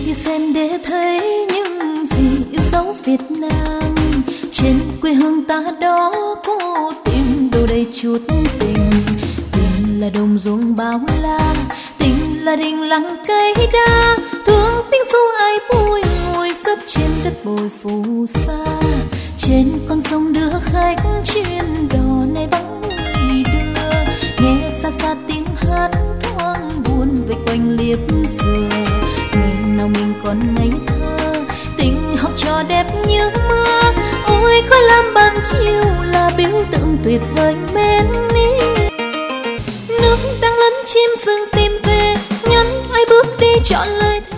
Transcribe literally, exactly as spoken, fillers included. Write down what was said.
đi xem để thấy những gì yêu dấu Việt Nam. Trên quê hương ta đó có tìm đâu đây chút tình. Tình là đồng ruộng bao la, tình là đình lặng cây đa. Thương tiếng ru ai bùi ngồi rất trên đất bồi phù sa. Trên con sông đưa khách chuyên đò này vắng người đưa. Nghe xa xa tiếng hát thoáng buồn về quanh liếp dừa. Ngày nào mình còn ngây thơ, tình học trò đẹp như mưa. Ôi khói lam ban chiều là biểu tượng tuyệt vời mến ý. Nước đang lấn chim rừng tìm về, nhắn ai bước đi chọn lời.